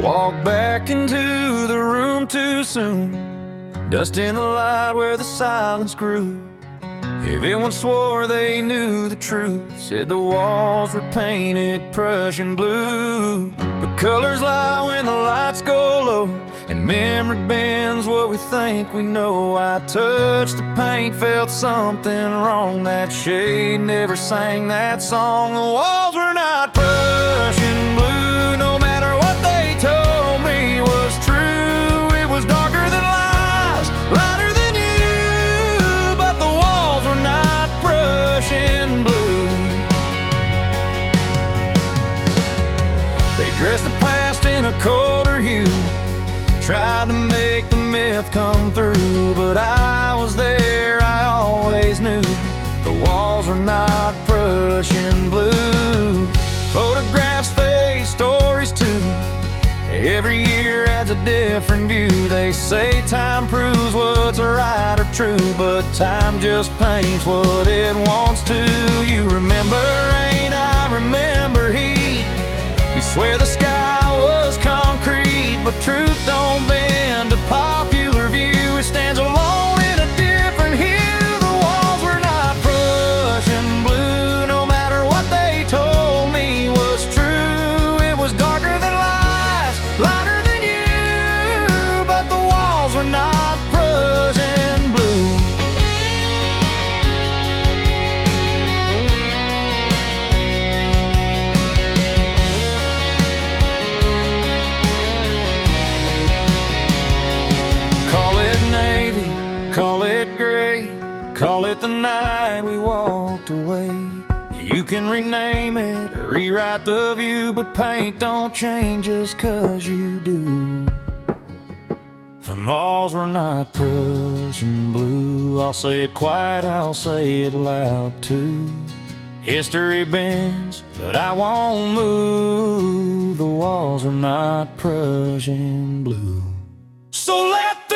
Walked back into the room too soon, dust in the light where the silence grew. Everyone swore they knew the truth, said the walls were painted Prussian blue. But colors lie when the lights go low, and memory bends what we think we know. I touched the paint, felt something wrong. That shade never sang that song. The walls were not Prussian blue, no matter what they told me was true. It was darker than lies, lighter than you, but the walls were not Prussian blue. They dressed the past in a colder hue, tried to make the myth come through, but I was there, I always knew the walls were not Prussian blue. Photographs fade, stories too, every year adds a different view. They say time proves what's right or true, but time just paints what it wants to. You remember rain, I remember heat. You swear the sky was concrete, but truth don't bend to popular view. It stands alone in a different hue. The walls were not Prussian blue, no matter what they told me was true. It was darker than lies, lighter than you, but the walls were not Prussian blue. Call it gray, call it the night we walked away. You can rename it, rewrite the view, but paint don't change just 'cause you do. The walls were not Prussian blue. I'll say it quiet, I'll say it loud too. History bends, but I won't move. The walls are not Prussian blue. So let